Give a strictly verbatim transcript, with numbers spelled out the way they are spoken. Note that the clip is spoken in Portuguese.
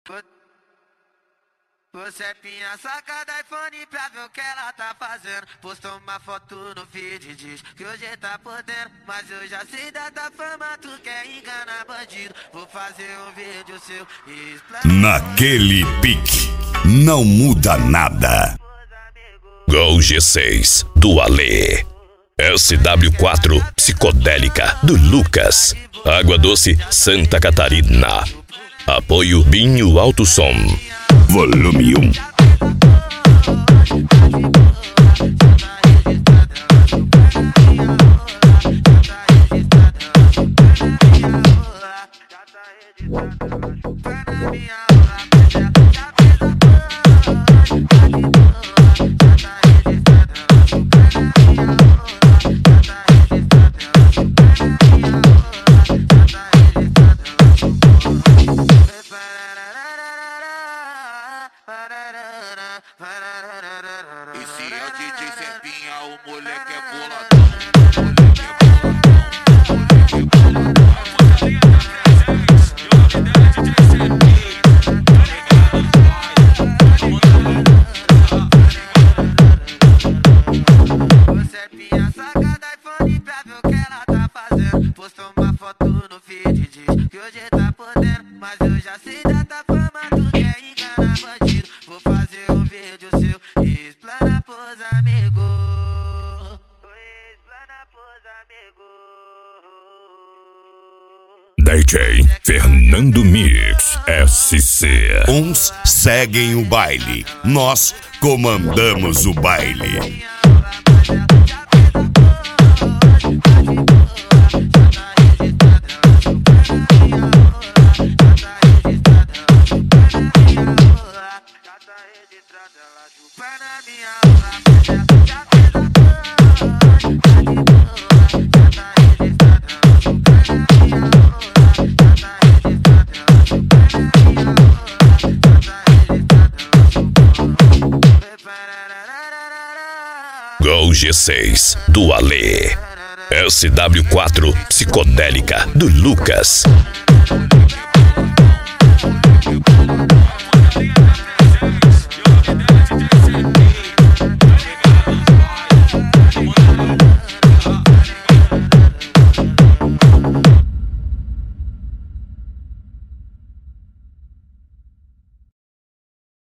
Você pinha saca da iPhone pra ver o que ela tá fazendo. Postou uma foto no feed, diz que hoje tá podendo. Mas eu já sei da tua fama, tu quer enganar bandido. Vou fazer um vídeo seu e explanar. Naquele pique, não muda nada. Gol G seis, do Ale. S W quatro, psicodélica, do Lucas. Água Doce, Santa Catarina. Apoio Binho Alto Som. Volume um. Esse é D J Serpinha, o moleque é boladão. Você pinha saca da iPhone pra ver o que ela tá fazendo. Postou uma foto no feed, diz que hoje tá podendo. Mas eu já sei da tua fama, tu quer enganar bandido. Vou fazer um vídeo seu e explanar pros amigos. Explanar pros amigos. D J Fernando Mix S C. Uns seguem o baile, nós comandamos o baile. Gol G seis, do Ale. S W quatro, psicodélica, do Lucas.